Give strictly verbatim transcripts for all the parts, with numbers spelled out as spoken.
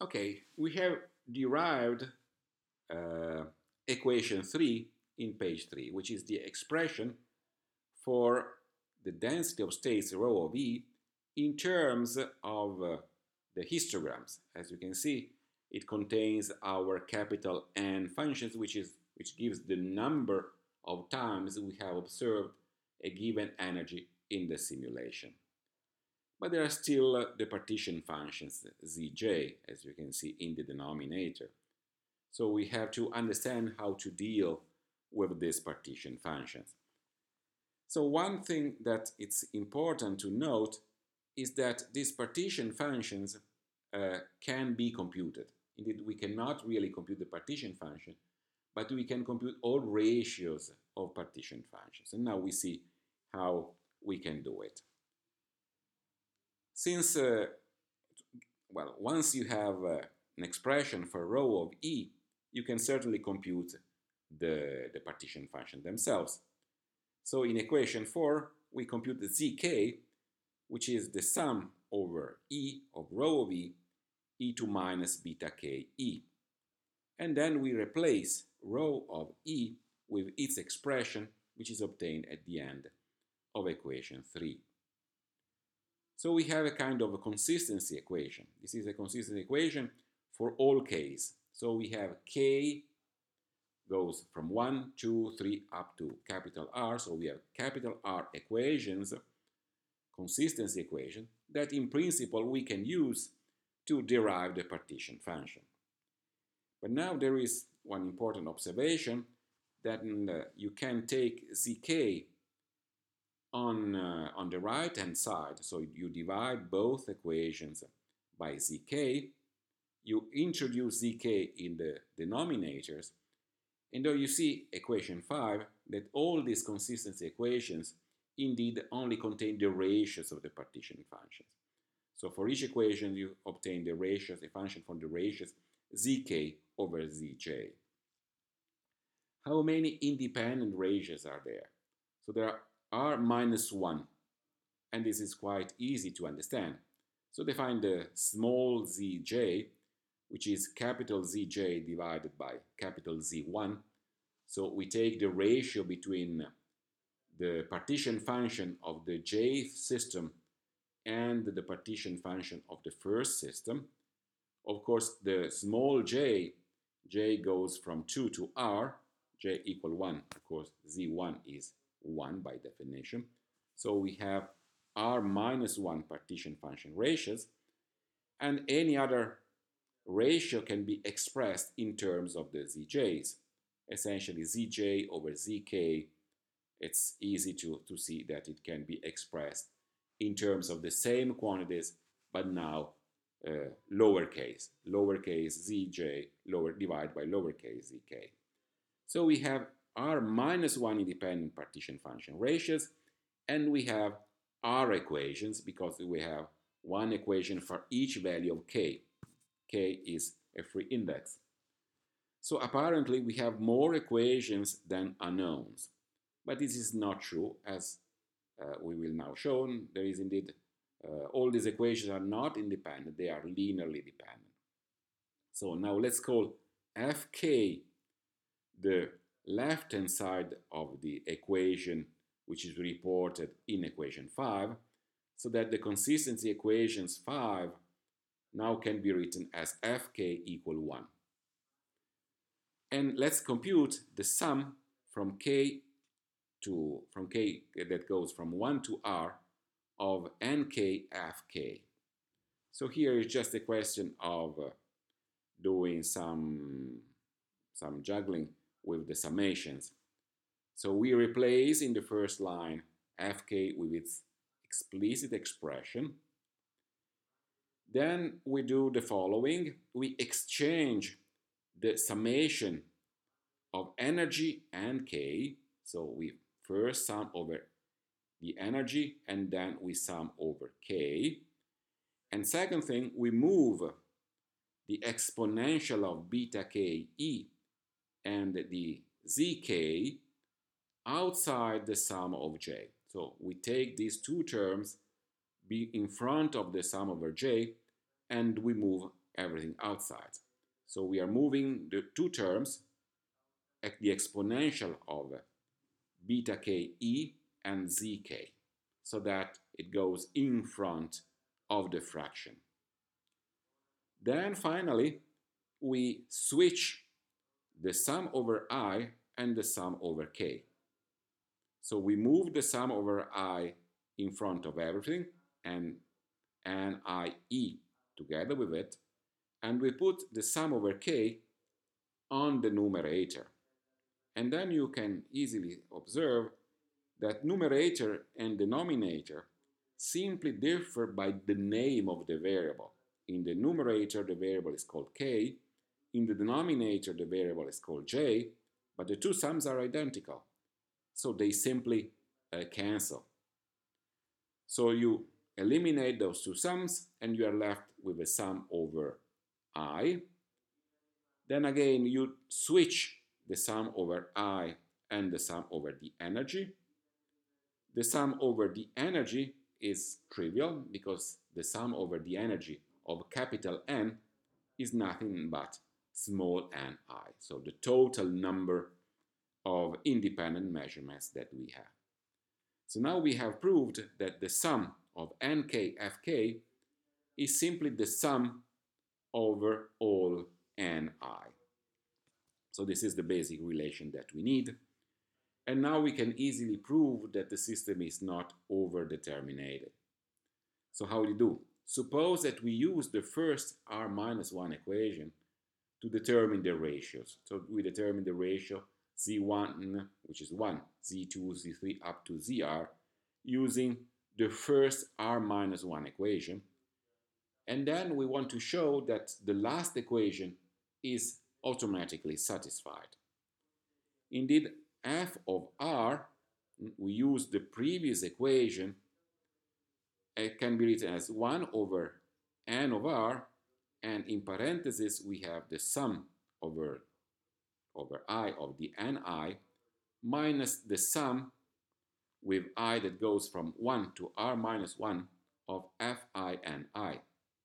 Okay, we have derived uh, equation three in page three, which is the expression for the density of states rho of E in terms of uh, the histograms. As you can see, it contains our capital N functions, which is which gives the number of times we have observed a given energy in the simulation. But there are still uh, the partition functions, Zj, as you can see in the denominator. So we have to understand how to deal with these partition functions. So one thing that it's important to note is that these partition functions uh, can be computed. Indeed, we cannot really compute the partition function, but we can compute all ratios of partition functions. And now we see how we can do it. Since, uh, well, once you have uh, an expression for rho of E, you can certainly compute the, the partition function themselves. So in equation four, we compute the zk, which is the sum over E of rho of E, e to minus beta k E. And then we replace rho of E with its expression, which is obtained at the end of equation three. So we have a kind of a consistency equation. This is a consistency equation for all k's. So we have k goes from one, two, three up to capital R. So we have capital R equations, consistency equation, that in principle we can use to derive the partition function. But now there is one important observation that uh, you can take zk on, uh, on the right hand side. So you divide both equations by zk, you introduce zk in the denominators, and though you see equation five, that all these consistency equations indeed only contain the ratios of the partition functions. So for each equation you obtain the ratios, the function for the ratios zk over zj. How many independent ratios are there? So there are minus one, and this is quite easy to understand. So define the small zj, which is capital Zj divided by capital Z one. So we take the ratio between the partition function of the jth system and the partition function of the first system. Of course, the small j, j goes from two to r, j equal one. Of course, Z one is one by definition. So we have r minus one partition function ratios, and any other ratio can be expressed in terms of the zj's. Essentially, zj over zk, it's easy to, to see that it can be expressed in terms of the same quantities, but now uh, lowercase, lowercase zj, lower divided by lowercase zk. So we have r minus one independent partition function ratios, and we have r equations because we have one equation for each value of k. K is a free index. So apparently we have more equations than unknowns. But this is not true, as uh, we will now show. There is indeed, uh, all these equations are not independent, they are linearly dependent. So now let's call Fk the left-hand side of the equation, which is reported in equation five, so that the consistency equations five now can be written as Fk equal one. And let's compute the sum from k to, from k that goes from one to r of nk Fk. So here is just a question of uh, doing some, some juggling with the summations. So we replace in the first line Fk with its explicit expression. Then we do the following. We exchange the summation of energy and k. So we first sum over the energy and then we sum over k. And second thing, we move the exponential of beta k E and the zk outside the sum of j. So we take these two terms be in front of the sum over j, and we move everything outside. So we are moving the two terms, the exponential of beta k e and zk, so that it goes in front of the fraction. Then finally, we switch the sum over I and the sum over k. So we move the sum over I in front of everything and N I E together with it, and we put the sum over k on the numerator. And then you can easily observe that numerator and denominator simply differ by the name of the variable. In the numerator, the variable is called k. In the denominator, the variable is called j, but the two sums are identical. So they simply uh, cancel. So you eliminate those two sums and you are left with a sum over I. Then again, you switch the sum over I and the sum over the energy. The sum over the energy is trivial because the sum over the energy of capital N is nothing but small n I, so the total number of independent measurements that we have. So now we have proved that the sum of N K F K is simply the sum over all N I. So this is the basic relation that we need. And now we can easily prove that the system is not overdeterminated. So how do you do? Suppose that we use the first R minus one equation to determine the ratios. So we determine the ratio Z one, which is one, Z two, Z three, up to Z R, using the first R minus one equation. And then we want to show that the last equation is automatically satisfied. Indeed, f of R, we use the previous equation, it can be written as one over n of R, and in parentheses we have the sum over, over I of the ni minus the sum with I that goes from one to R minus one of fi and I.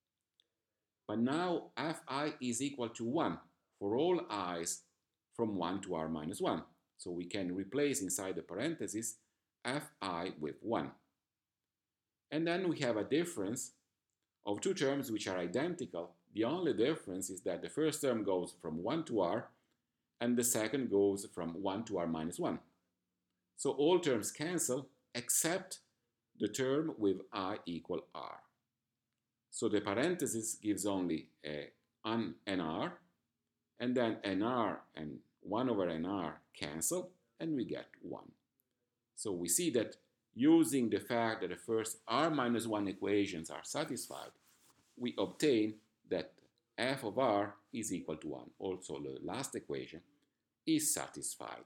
But now fi is equal to one for all i's from one to R minus one. So we can replace inside the parentheses fi with one. And then we have a difference of two terms which are identical. The only difference is that the first term goes from one to R and the second goes from one to R minus one. So all terms cancel except the term with I equal R. So the parenthesis gives only a, an nr, and then nr and one over nr cancel, and we get one. So we see that using the fact that the first R minus one equations are satisfied, we obtain that f of R is equal to one. Also, the last equation is satisfied.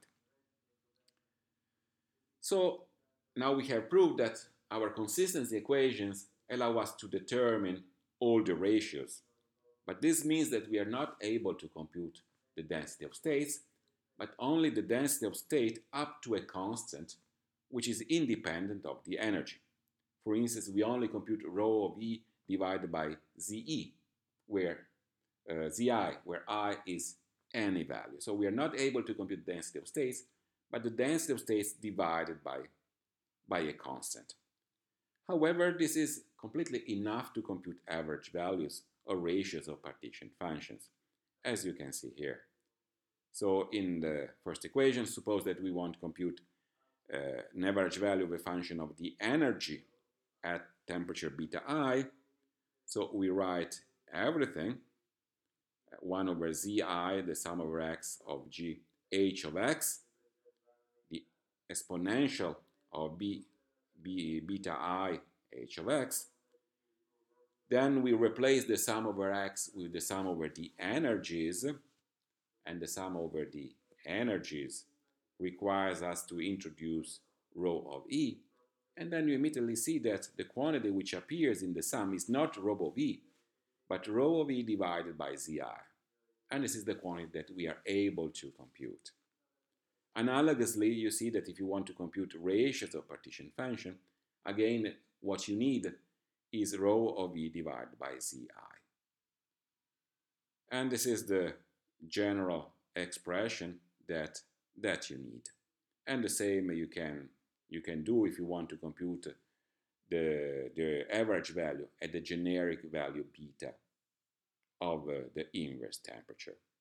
So now we have proved that our consistency equations allow us to determine all the ratios. But this means that we are not able to compute the density of states, but only the density of state up to a constant which is independent of the energy. For instance, we only compute rho of E divided by Ze, where uh, Zi, where I is any value. So we are not able to compute the density of states, but the density of states divided by, by a constant. However, this is completely enough to compute average values or ratios of partition functions, as you can see here. So in the first equation, suppose that we want to compute uh, an average value of a function of the energy at temperature beta I. So we write everything, one over Zi, the sum over x of g h of x, the exponential of b, b beta I h of x. Then we replace the sum over x with the sum over the energies, and the sum over the energies requires us to introduce rho of E, and then you immediately see that the quantity which appears in the sum is not rho of E, but rho of E divided by Zi. And this is the quantity that we are able to compute. Analogously, you see that if you want to compute ratios of partition function, again, what you need is rho of E divided by Zi. And this is the general expression that that you need. And the same you can you can do if you want to compute the, the average value at the generic value beta of uh, the inverse temperature.